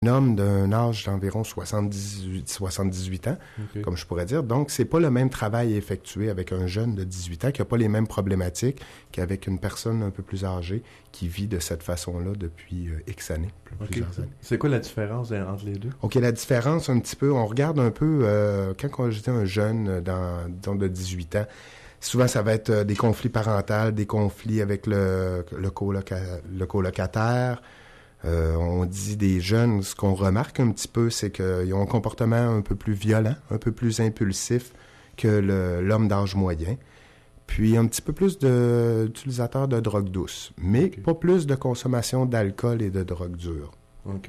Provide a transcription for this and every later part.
Un homme d'un âge d'environ 78 ans, comme je pourrais dire. Donc, c'est pas le même travail effectué avec un jeune de 18 ans qui n'a pas les mêmes problématiques qu'avec une personne un peu plus âgée qui vit de cette façon-là depuis X années, plusieurs années. C'est quoi la différence entre les deux? OK, la différence, un petit peu, on regarde un peu, quand j'étais un jeune, disons de 18 ans, souvent, ça va être des conflits parentaux, des conflits avec le colocataire. On dit des jeunes, ce qu'on remarque un petit peu, c'est qu'ils ont un comportement un peu plus violent, un peu plus impulsif que l'homme d'âge moyen. Puis un petit peu plus d'utilisateurs de drogue douce, mais pas plus de consommation d'alcool et de drogue dure. OK.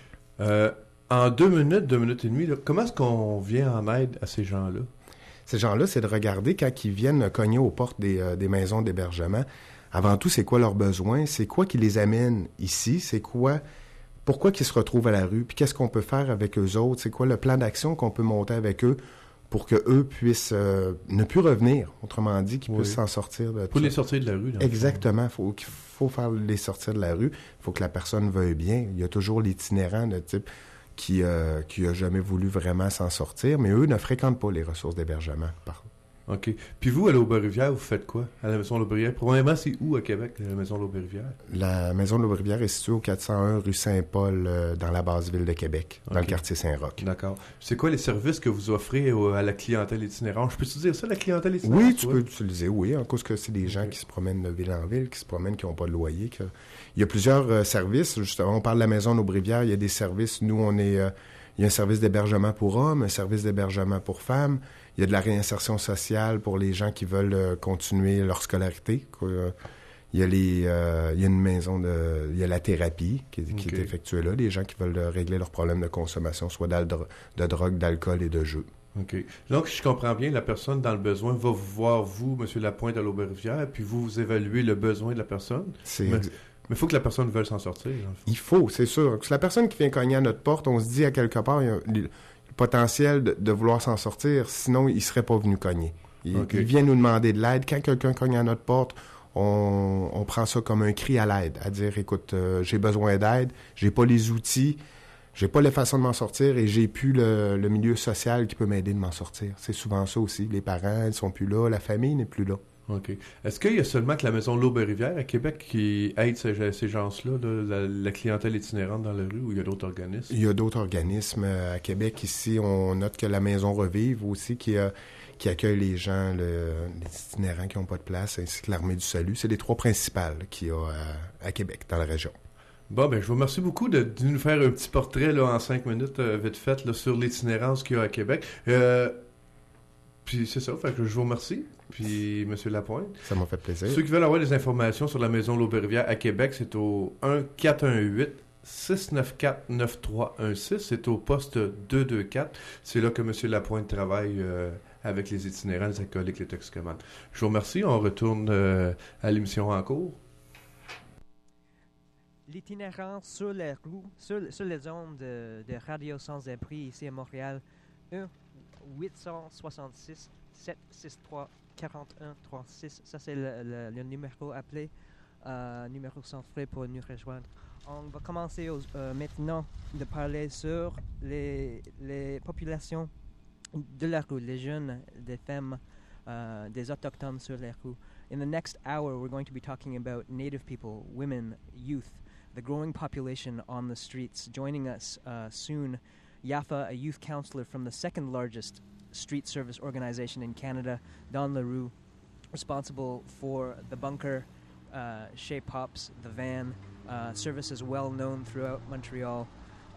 En 2 minutes et demie, là, comment est-ce qu'on vient en aide à ces gens-là? Ces gens-là, c'est de regarder quand ils viennent cogner aux portes des maisons d'hébergement. Avant tout, c'est quoi leurs besoins? C'est quoi qui les amène ici? Pourquoi qu'ils se retrouvent à la rue? Puis qu'est-ce qu'on peut faire avec eux autres? C'est quoi le plan d'action qu'on peut monter avec eux pour qu'eux puissent ne plus revenir? Autrement dit, qu'ils puissent s'en sortir. Pour les sortir de la rue. Exactement. Il faut faire les sortir de la rue. Il faut que la personne veuille bien. Il y a toujours l'itinérant de type qui a jamais voulu vraiment s'en sortir, mais eux ne fréquentent pas les ressources d'hébergement. OK. Puis vous, à l'Aube-Rivière, vous faites quoi à la Maison L'Aube-Rivière? Premièrement, c'est où à Québec, la Maison L'Aube-Rivière? La Maison L'Aube-Rivière est située au 401 rue Saint-Paul, dans la basse ville de Québec, dans le quartier Saint-Roch. D'accord. C'est quoi les services que vous offrez à la clientèle itinérante? Je peux-tu dire ça, la clientèle itinérante? Oui, tu peux l'utiliser, oui, en cause que c'est des gens qui se promènent de ville en ville, qui n'ont pas de loyer. Il y a plusieurs services, justement, on parle de la Maison L'Aube-Rivière, il y a des services, nous, il y a un service d'hébergement pour hommes, un service d'hébergement pour femmes. Il y a de la réinsertion sociale pour les gens qui veulent continuer leur scolarité. Il y a une maison il y a la thérapie qui est effectuée là, les gens qui veulent régler leurs problèmes de consommation, soit de drogue, d'alcool et de jeux. OK. Donc, si je comprends bien, la personne dans le besoin va vous voir, vous, M. Lapointe, à l'Aube-Rivière, puis vous évaluez le besoin de la personne. Mais il faut que la personne veuille s'en sortir. Il faut, c'est sûr. C'est la personne qui vient cogner à notre porte, on se dit à quelque part, il y a le potentiel de vouloir s'en sortir, sinon il ne serait pas venu cogner. Il vient nous demander de l'aide. Quand quelqu'un cogne à notre porte, on prend ça comme un cri à l'aide, à dire, écoute, j'ai besoin d'aide, j'ai pas les outils, j'ai pas les façons de m'en sortir et j'ai plus le milieu social qui peut m'aider de m'en sortir. C'est souvent ça aussi. Les parents, ils sont plus là, la famille n'est plus là. OK. Est-ce qu'il y a seulement que la Maison L'Aube-Rivière à Québec qui aide ces gens-là, la clientèle itinérante dans la rue, ou il y a d'autres organismes? Il y a d'autres organismes. À Québec, ici, on note que la Maison Revive aussi qui accueille les gens, les itinérants qui n'ont pas de place, ainsi que l'Armée du Salut. C'est les 3 principales qu'il y a à Québec, dans la région. Bon, je vous remercie beaucoup de nous faire un petit portrait là, en 5 minutes, vite fait, là, sur l'itinérance qu'il y a à Québec. Puis c'est ça, fait que je vous remercie. Puis, M. Lapointe. Ça m'a fait plaisir. Ceux qui veulent avoir des informations sur la Maison L'Aube-Rivière à Québec, c'est au 1-418-694-9316. C'est au poste 224. C'est là que M. Lapointe travaille avec les itinérants, les alcooliques, les toxicomanes. Je vous remercie. On retourne à l'émission en cours. L'itinérance sur les roues, sur les zones de Radio Sans-Abri ici à Montréal, 1-866-763-4136. Ça, c'est le numéro appelé, numéro sans frais pour nous rejoindre. On va commencer maintenant de parler sur les populations de la rue, les jeunes, des femmes, des autochtones sur les rues. In the next hour, we're going to be talking about Native people, women, youth, the growing population on the streets. Joining us soon, Yafa, a youth counselor from the second largest street service organization in Canada, Don LaRue, responsible for the bunker, Chez Pops, the van, services well known throughout Montreal.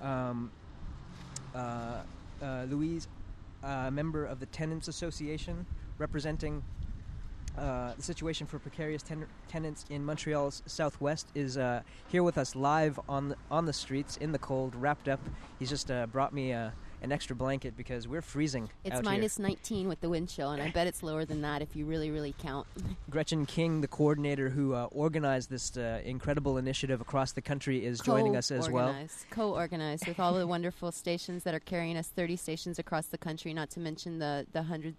Louise, a member of the Tenants Association, representing the situation for precarious tenants in Montreal's southwest, is here with us live on the streets in the cold, wrapped up. He's just brought me an extra blanket because we're freezing. It's minus 19 with the wind chill, and I bet it's lower than that if you really, really count. Gretchen King, the coordinator who organized this incredible initiative across the country, is joining us as well. Co-organized with all the wonderful stations that are carrying us, 30 stations across the country, not to mention the hundreds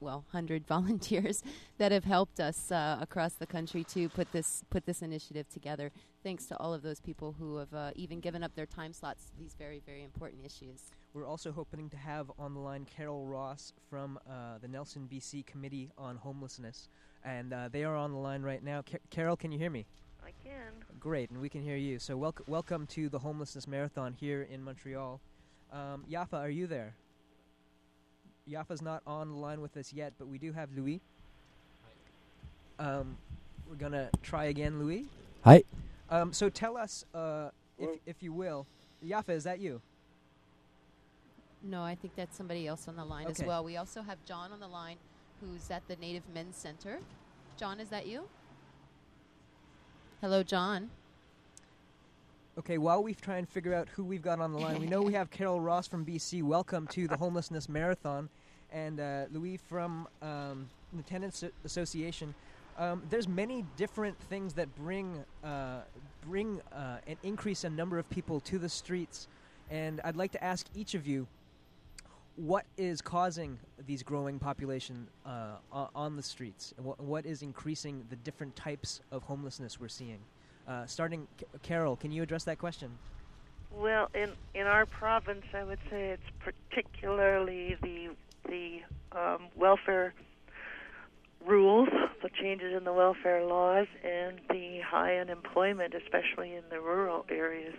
100 volunteers that have helped us across the country to put this initiative together. Thanks to all of those people who have even given up their time slots to these very, very important issues. We're also hoping to have on the line Carol Ross from the Nelson, BC Committee on Homelessness. And they are on the line right now. Carol, can you hear me? I can. Great, and we can hear you. So welcome to the Homelessness Marathon here in Montreal. Yafa, are you there? Yafa's not on the line with us yet, but we do have Louis. We're going to try again, Louis. Hi. So tell us, if you will, Yafa, is that you? No, I think that's somebody else on the line as well. We also have John on the line, who's at the Native Men's Center. John, is that you? Hello, John. Okay, while we try and figure out who we've got on the line, we know we have Carol Ross from BC. Welcome to the Homelessness Marathon. And Louis from the Tenants Association. There's many different things that bring an increase in number of people to the streets. And I'd like to ask each of you, what is causing these growing population on the streets? What is increasing the different types of homelessness we're seeing? Starting, Carol, can you address that question? Well, in our province, I would say it's particularly the welfare rules, the changes in the welfare laws, and the high unemployment, especially in the rural areas.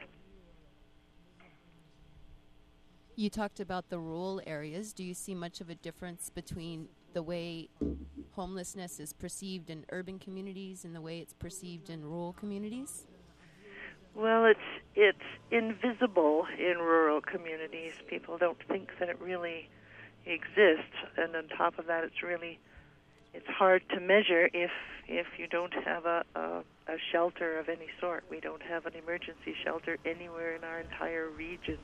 You talked about the rural areas. Do you see much of a difference between the way homelessness is perceived in urban communities and the way it's perceived in rural communities? Well, it's invisible in rural communities. People don't think that it really exists, and on top of that, it's hard to measure if you don't have a shelter of any sort. We don't have an emergency shelter anywhere in our entire region.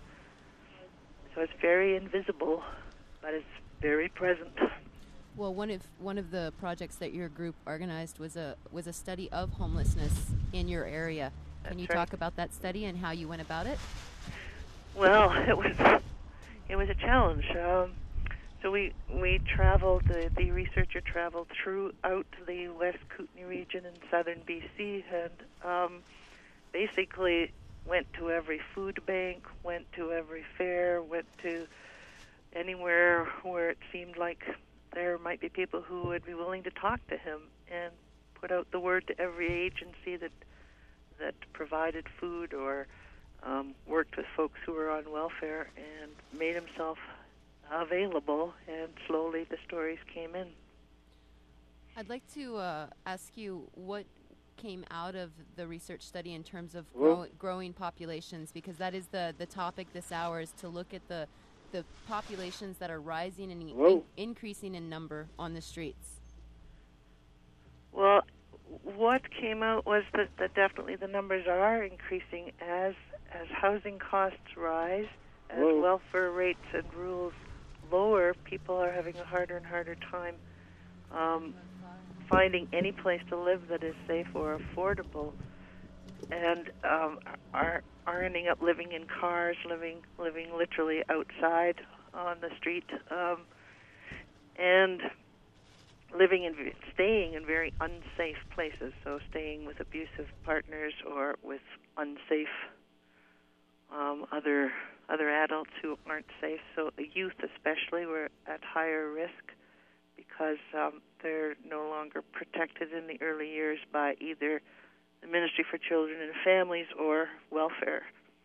So it's very invisible, but it's very present. Well, one of the projects that your group organized was a study of homelessness in your area. Can you talk about that study and how you went about it? Well, it was a challenge. So we traveled. The researcher traveled throughout the West Kootenay region in southern BC, and basically went to every food bank, went to every fair, went to anywhere where it seemed like there might be people who would be willing to talk to him, and put out the word to every agency that provided food or worked with folks who were on welfare, and made himself available, and slowly the stories came in. I'd like to ask you what came out of the research study in terms of growing populations, because that is the topic this hour, is to look at the populations that are rising and increasing in number on the streets. Well, what came out was that definitely the numbers are increasing as housing costs rise, as welfare rates and rules lower. People are having a harder and harder time finding any place to live that is safe or affordable, and are ending up living in cars, living literally outside on the street, and staying in very unsafe places. So staying with abusive partners or with unsafe other adults who aren't safe. So the youth especially were at higher risk, because they're no longer protected in the early years by either the Ministry for Children and Families or welfare.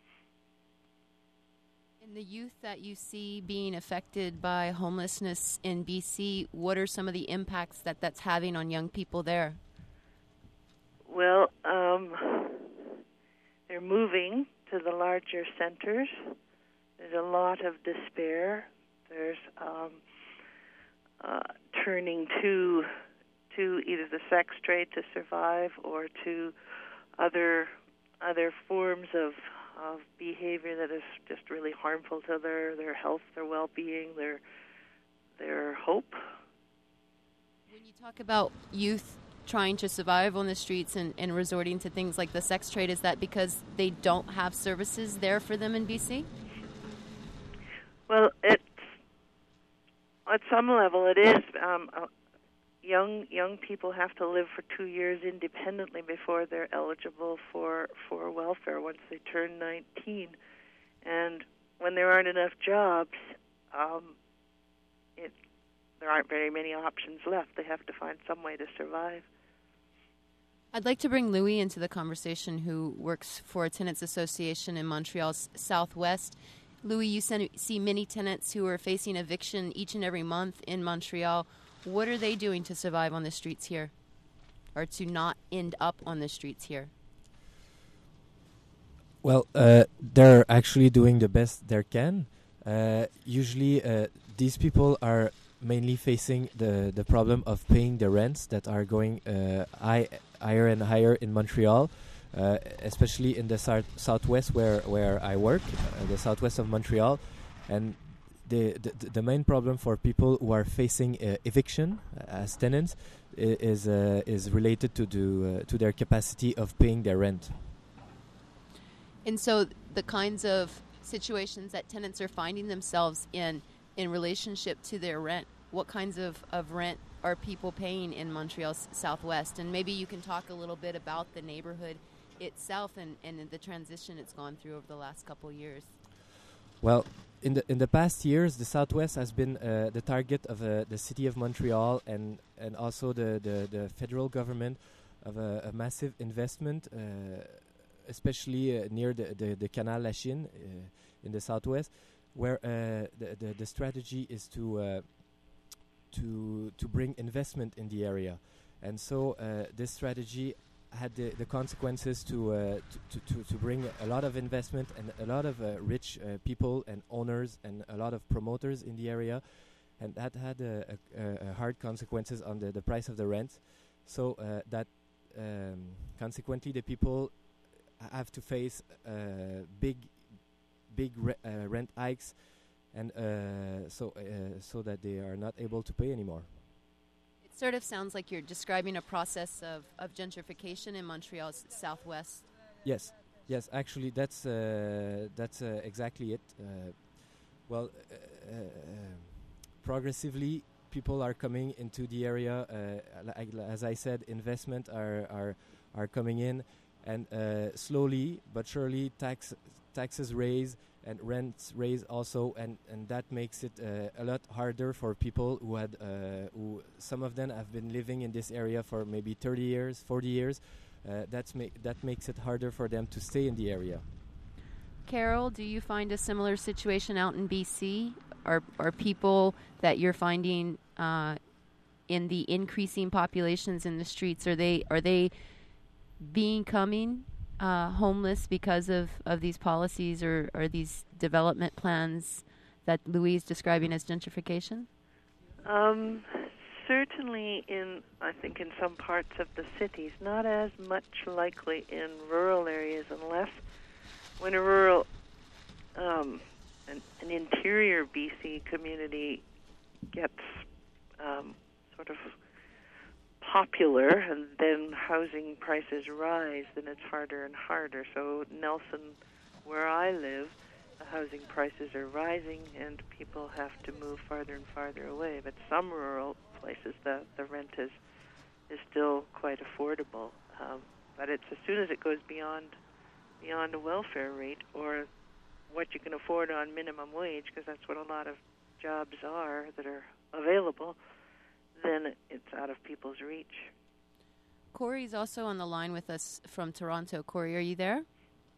And the youth that you see being affected by homelessness in BC, what are some of the impacts that's having on young people there? Well, they're moving to the larger centers. There's a lot of despair. There's turning to either the sex trade to survive, or to other forms of behavior that is just really harmful to their health, their well-being, their hope. When you talk about youth trying to survive on the streets and resorting to things like the sex trade, is that because they don't have services there for them in BC? Well, At some level, it is. Young people have to live for 2 years independently before they're eligible for welfare once they turn 19. And when there aren't enough jobs, there aren't very many options left. They have to find some way to survive. I'd like to bring Louis into the conversation, who works for a tenants association in Montreal's Southwest. Louis, you see many tenants who are facing eviction each and every month in Montreal. What are they doing to survive on the streets here, or to not end up on the streets here? Well, they're actually doing the best they can. Usually, these people are mainly facing the problem of paying the rents that are going higher and higher in Montreal, especially in the southwest where I work, the southwest of Montreal. And the main problem for people who are facing eviction as tenants is related to their capacity of paying their rent. And so the kinds of situations that tenants are finding themselves in relationship to their rent, what kinds of rent are people paying in Montreal's Southwest? And maybe you can talk a little bit about the neighborhood itself and the transition it's gone through over the last couple of years. Well, in the past years, the Southwest has been the target of the city of Montreal and also the federal government of a massive investment, especially near the Canal Lachine in the Southwest, where the strategy is to bring investment in the area. And so this strategy had the consequences to bring a lot of investment and a lot of rich people and owners and a lot of promoters in the area, and that had hard consequences on the price of the rent. So that consequently the people have to face big rent hikes, and so that they are not able to pay anymore. It sort of sounds like you're describing a process of gentrification in Montreal's Southwest. Yes, actually that's exactly it. Progressively people are coming into the area. As I said, investment are coming in, and slowly but surely taxes raise and rents raise also, and that makes it a lot harder for people who some of them have been living in this area for maybe 30 years, 40 years. That makes it harder for them to stay in the area. Carol, do you find a similar situation out in BC? Are people that you're finding in the increasing populations in the streets, are they becoming homeless because of these policies or these development plans that Louis is describing as gentrification? Certainly I think in some parts of the cities, not as much likely in rural areas, unless when a rural, an interior BC community gets sort of popular, and then housing prices rise, then it's harder and harder. So Nelson, where I live, the housing prices are rising and people have to move farther and farther away. But some rural places, the rent is still quite affordable. But it's as soon as it goes beyond a welfare rate or what you can afford on minimum wage, because that's what a lot of jobs are that are available, then it's out of people's reach. Corey's also on the line with us from Toronto. Corey, are you there?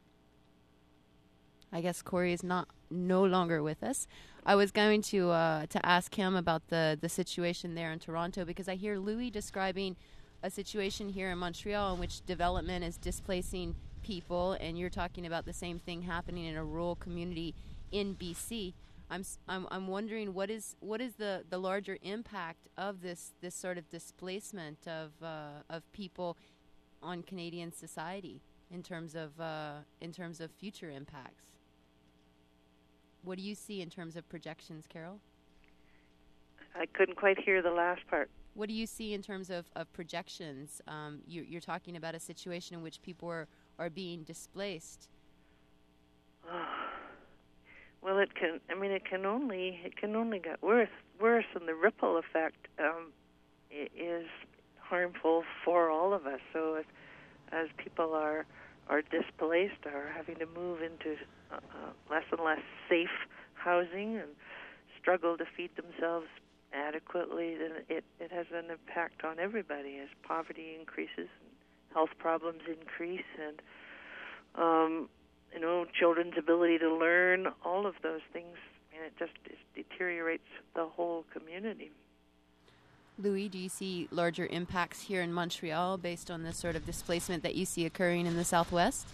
I guess Corey is no longer with us. I was going to ask him about the situation there in Toronto, because I hear Louis describing a situation here in Montreal in which development is displacing people, and you're talking about the same thing happening in a rural community in BC. I'm wondering what is the larger impact of this sort of displacement of people on Canadian society in terms of future impacts. What do you see in terms of projections, Carol? I couldn't quite hear the last part. What do you see in terms of projections? You're talking about a situation in which people are being displaced. Well, it can. I mean, it can only get worse, and the ripple effect is harmful for all of us. So, as people are displaced, are having to move into less and less safe housing and struggle to feed themselves adequately, then it has an impact on everybody as poverty increases and health problems increase, and children's ability to learn, all of those things, and it just deteriorates the whole community. Louis, do you see larger impacts here in Montreal based on this sort of displacement that you see occurring in the Southwest?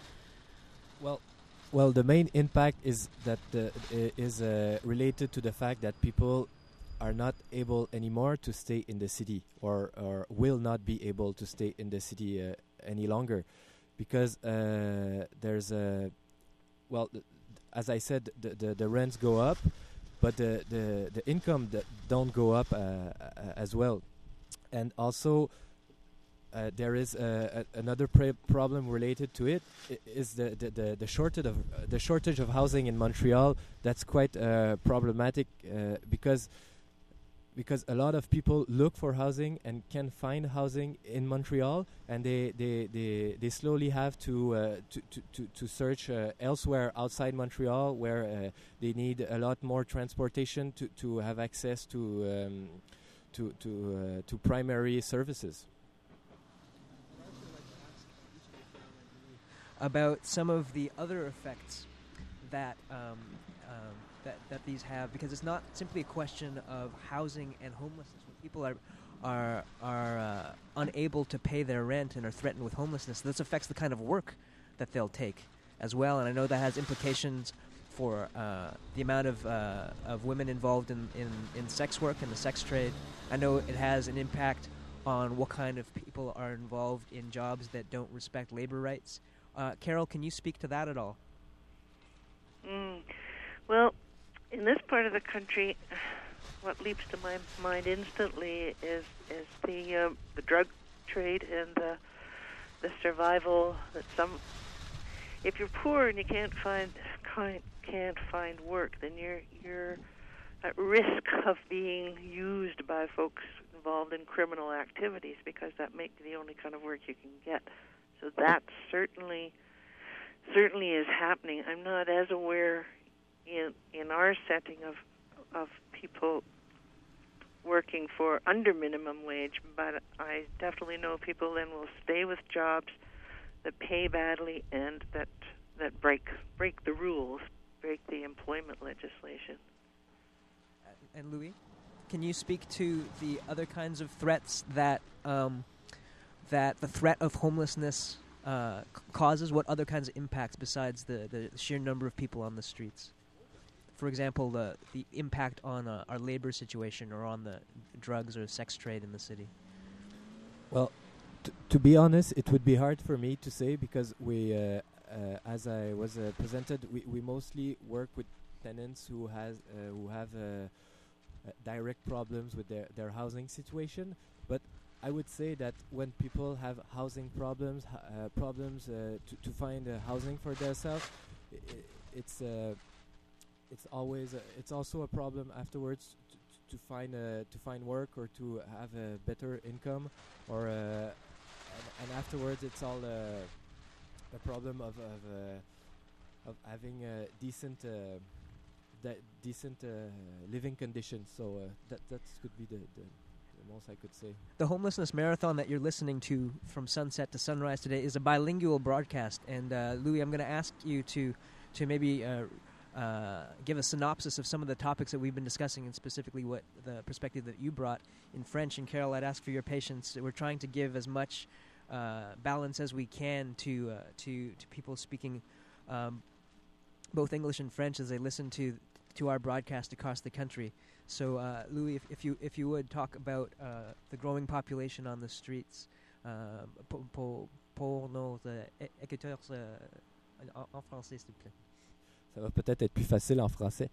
Well, the main impact is that is related to the fact that people are not able anymore to stay in the city, or will not be able to stay in the city any longer, because there's as I said, the rents go up, but the income don't go up as well, and also there is another problem related to it. Is the shortage of housing in Montreal. That's quite problematic because a lot of people look for housing and can find housing in Montreal, and they slowly have to search elsewhere outside Montreal, where they need a lot more transportation to have access to primary services. About some of the other effects that that these have, because it's not simply a question of housing and homelessness. When people are unable to pay their rent and are threatened with homelessness, this affects the kind of work that they'll take as well. And I know that has implications for the amount of women involved in sex work and the sex trade. I know it has an impact on what kind of people are involved in jobs that don't respect labor rights. Carol, can you speak to that at all? Well, in this part of the country, what leaps to my mind instantly is the drug trade and the survival that some. If you're poor and you can't find work, then you're at risk of being used by folks involved in criminal activities, because that makes the only kind of work you can get. So that certainly is happening. I'm not as aware in our setting of people working for under minimum wage, but I definitely know people then will stay with jobs that pay badly and that break the rules, break the employment legislation. And Louis, can you speak to the other kinds of threats that that the threat of homelessness causes? What other kinds of impacts besides the sheer number of people on the streets? For example, the impact on our labor situation, or on the drugs or sex trade in the city. Well, to be honest, it would be hard for me to say, because we, as I was presented, we mostly work with tenants who have direct problems with their housing situation. But I would say that when people have housing problems, to find housing for themselves, it's also a problem afterwards to find work, or to have a better income, or and afterwards it's all a problem of having decent living conditions. So that could be the most I could say. The Homelessness Marathon that you're listening to from sunset to sunrise today is a bilingual broadcast, and Louis, I'm going to ask you to maybe give a synopsis of some of the topics that we've been discussing, and specifically what the perspective that you brought in French. And Carol, I'd ask for your patience. We're trying to give as much balance as we can to people speaking both English and French as they listen to our broadcast across the country. So, Louis, if you would talk about the growing population on the streets pour nos écouteurs en français, s'il vous plaît. Ça va peut-être être plus facile en français.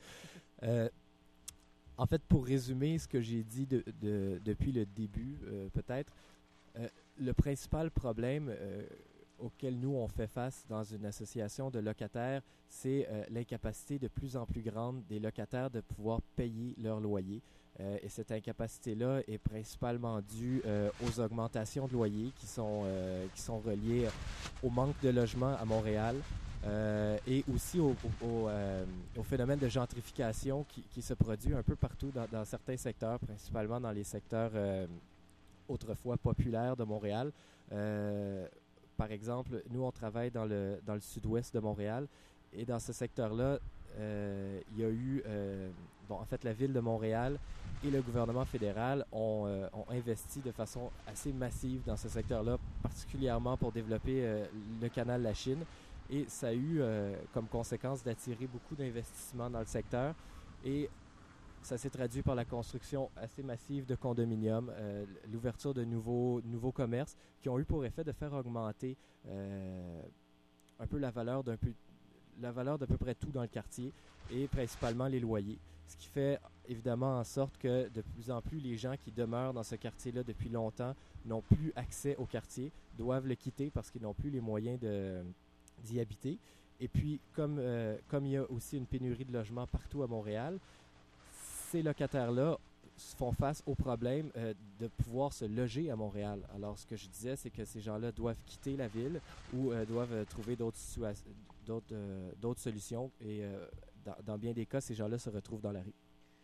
En fait, pour résumer ce que j'ai dit depuis le début, peut-être, le principal problème auquel nous on fait face dans une association de locataires, c'est l'incapacité de plus en plus grande des locataires de pouvoir payer leur loyer. Et cette incapacité-là est principalement due aux augmentations de loyers qui sont reliées au manque de logements à Montréal et aussi au phénomène de gentrification qui se produit un peu partout dans certains secteurs, principalement dans les secteurs autrefois populaires de Montréal. Par exemple, nous, on travaille dans le sud-ouest de Montréal et dans ce secteur-là, il y a eu... en fait, la ville de Montréal et le gouvernement fédéral ont investi de façon assez massive dans ce secteur-là, particulièrement pour développer le canal La Chine. Et ça a eu comme conséquence d'attirer beaucoup d'investissements dans le secteur. Et ça s'est traduit par la construction assez massive de condominiums, l'ouverture de nouveaux commerces qui ont eu pour effet de faire augmenter un peu la valeur d'à peu près tout dans le quartier et principalement les loyers. Ce qui fait évidemment en sorte que de plus en plus les gens qui demeurent dans ce quartier-là depuis longtemps n'ont plus accès au quartier, doivent le quitter parce qu'ils n'ont plus les moyens d'y habiter. Et puis, comme il y a aussi une pénurie de logements partout à Montréal, ces locataires-là font face au problème de pouvoir se loger à Montréal. Alors, ce que je disais, c'est que ces gens-là doivent quitter la ville ou doivent trouver d'autres solutions. Et dans bien des cas, ces gens-là se retrouvent dans la rue.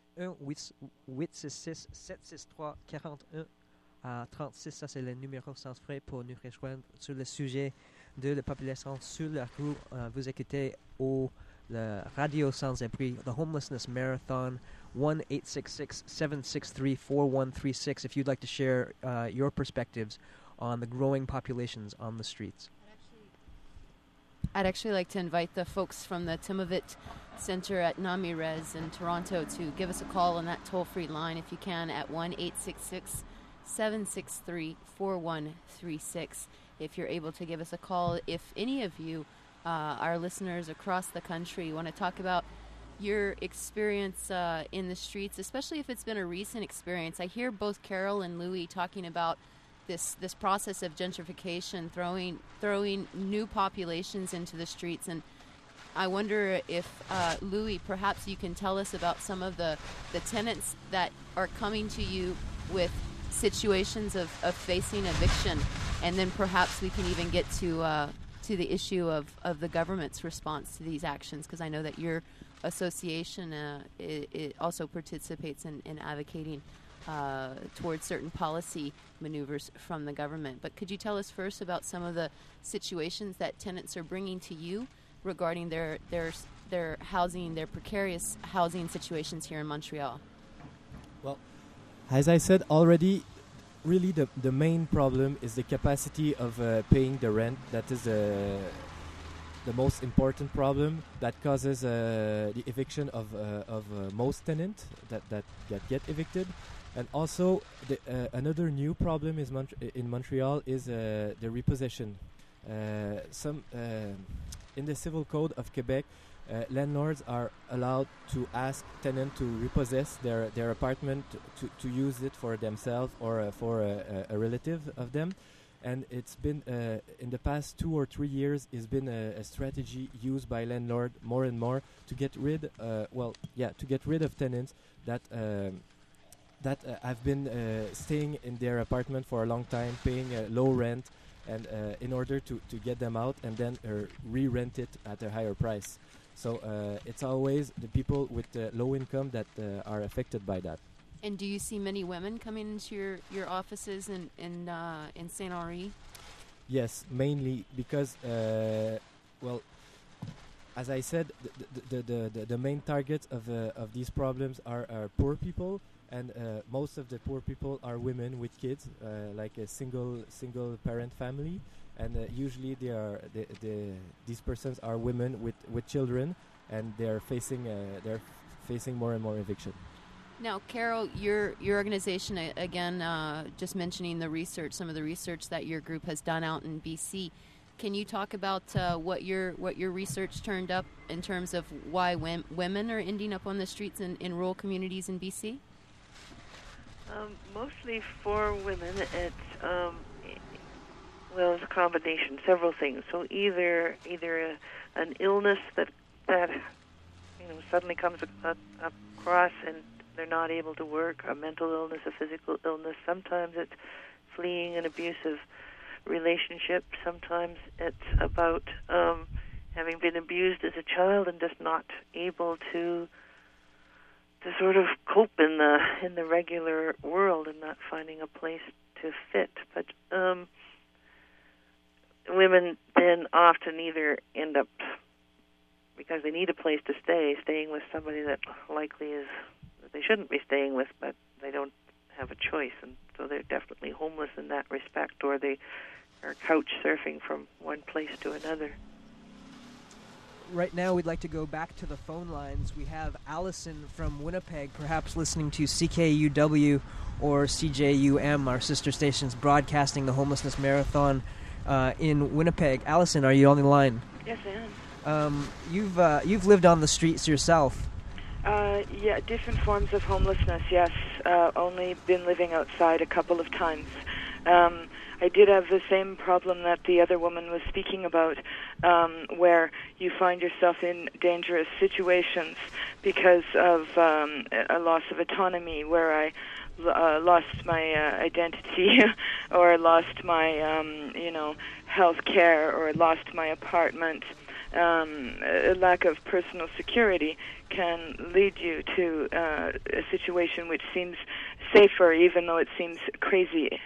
1-866-763-41 à 36, ça c'est le numéro sans frais pour nous rejoindre sur le sujet de la population sur la rue. Vous écoutez le Radio Sans Abri, The Homelessness Marathon, 1-866-763-4136 if you'd like to share your perspectives on the growing populations on the streets. I'd actually like to invite the folks from the Timovit Center at NamiRes in Toronto to give us a call on that toll-free line if you can at 1-866-763-4136. If you're able to give us a call, if any of you, our listeners across the country, want to talk about your experience in the streets, especially if it's been a recent experience. I hear both Carol and Louis talking about this process of gentrification, throwing new populations into the streets, and I wonder if Louis, perhaps you can tell us about some of the tenants that are coming to you with situations of facing eviction, and then perhaps we can even get to the issue of the government's response to these actions, because I know that your association it also participates in advocating towards certain policy maneuvers from the government. But could you tell us first about some of the situations that tenants are bringing to you regarding their housing, their precarious housing situations here in Montreal? Well, as I said already, really the main problem is the capacity of paying the rent. That is the most important problem that causes the eviction of most tenants that get evicted. And also, another new problem is in Montreal is the repossession. In the Civil Code of Quebec, landlords are allowed to ask tenants to repossess their apartment to use it for themselves or for a relative of them. And it's been in the past 2 or 3 years, it's been a strategy used by landlord more and more to get rid of tenants that have been staying in their apartment for a long time, paying a low rent, and in order to get them out and then re-rent it at a higher price. So it's always the people with low income that are affected by that. And do you see many women coming into your offices in Saint Henri? Yes, mainly because, as I said, the main target of these problems are poor people, and most of the poor people are women with kids, like a single parent family, and usually these persons are women with children, and they're facing more and more eviction. Now, Carol, your organization, again, just mentioning the research, some of the research that your group has done out in BC. Can you talk about what your research turned up in terms of why women are ending up on the streets in rural communities in BC? Mostly for women. It's Well, it's a combination, several things. So either an illness that suddenly comes across and they're not able to work, a mental illness, a physical illness. Sometimes it's fleeing an abusive relationship. Sometimes it's about having been abused as a child and just not able to sort of cope in the regular world and not finding a place to fit. But women then often either end up, because they need a place to staying with somebody that likely is that they shouldn't be staying with, but they don't have a choice, and so they're definitely homeless in that respect, or they are couch surfing from one place to another. Right now, we'd like to go back to the phone lines. We have Allison from Winnipeg, perhaps listening to CKUW or CJUM, our sister stations, broadcasting the Homelessness Marathon in Winnipeg. Allison, are you on the line? Yes, I am. You've lived on the streets yourself. Yeah, different forms of homelessness, yes. Only been living outside a couple of times. I did have the same problem that the other woman was speaking about, where you find yourself in dangerous situations because of a loss of autonomy, where I lost my identity or lost my, health care, or lost my apartment. A lack of personal security can lead you to a situation which seems safer, even though it seems crazy,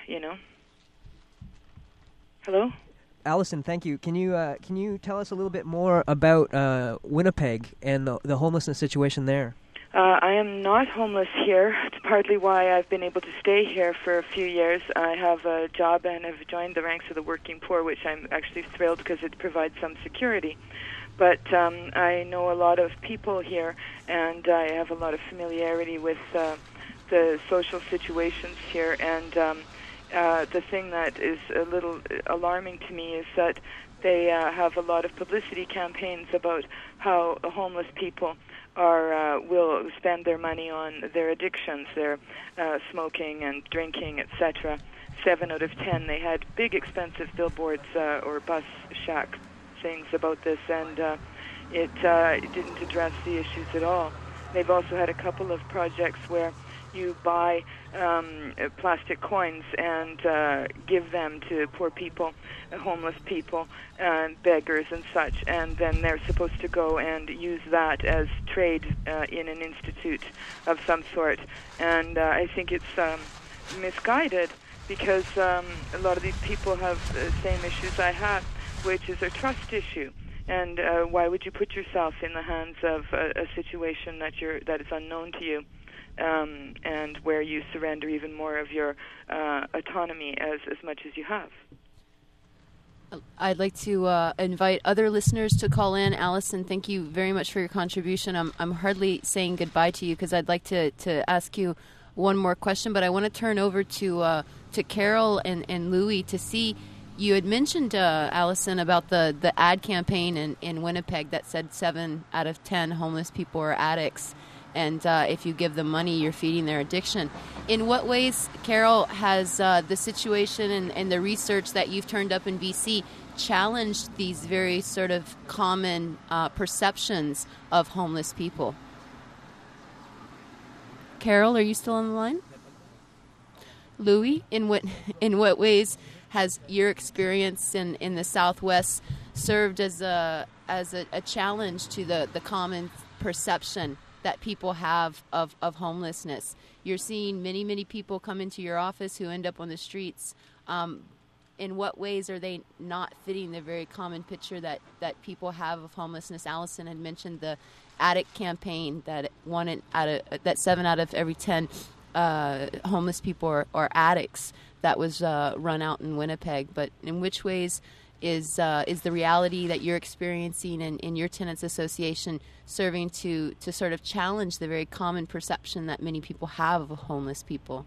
Hello? Allison, thank you. Can you tell us a little bit more about Winnipeg and the homelessness situation there? I am not homeless here. It's partly why I've been able to stay here for a few years. I have a job and have joined the ranks of the working poor, which I'm actually thrilled because it provides some security. But I know a lot of people here, and I have a lot of familiarity with the social situations here. And the thing that is a little alarming to me is that they have a lot of publicity campaigns about how homeless people will spend their money on their addictions, their smoking and drinking, etc. 7 out of 10, they had big expensive billboards or bus shack things about this, and it didn't address the issues at all. They've also had a couple of projects where you buy plastic coins and give them to poor people, homeless people, beggars and such, and then they're supposed to go and use that as trade in an institute of some sort. And I think it's misguided, because a lot of these people have the same issues I have, which is a trust issue. And why would you put yourself in the hands of a situation that is unknown to you? And where you surrender even more of your autonomy as much as you have. I'd like to invite other listeners to call in. Allison, thank you very much for your contribution. I'm hardly saying goodbye to you because I'd like to ask you one more question, but I want to turn over to Carol and Louis to see. You had mentioned, Allison, about the ad campaign in Winnipeg that said 7 out of 10 homeless people are addicts. And if you give them money, you're feeding their addiction. In what ways, Carol, has the situation and the research that you've turned up in BC challenged these very sort of common perceptions of homeless people? Carol, are you still on the line? Louis, in what ways has your experience in the Southwest served as a challenge to the common perception that people have of homelessness? You're seeing many, many people come into your office who end up on the streets. In what ways are they not fitting the very common picture that people have of homelessness? Allison had mentioned the addict campaign, that 7 out of every 10 homeless people are addicts. That was run out in Winnipeg. But in which ways is the reality that you're experiencing in your tenants association serving to sort of challenge the very common perception that many people have of homeless people?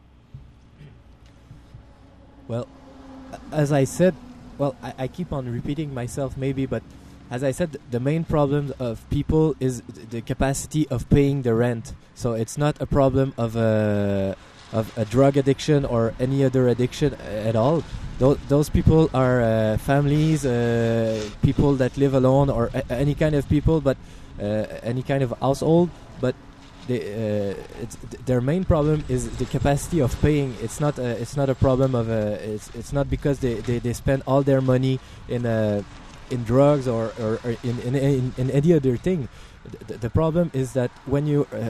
Well, as I said, I keep on repeating myself maybe, but as I said, the main problem of people is the capacity of paying the rent. So it's not a problem of a drug addiction or any other addiction at all. those people are families, people that live alone, or any kind of people, but any kind of household. But their main problem is the capacity of paying. It's not a problem of it's not because they spend all their money in drugs or in any other thing. The problem is that when you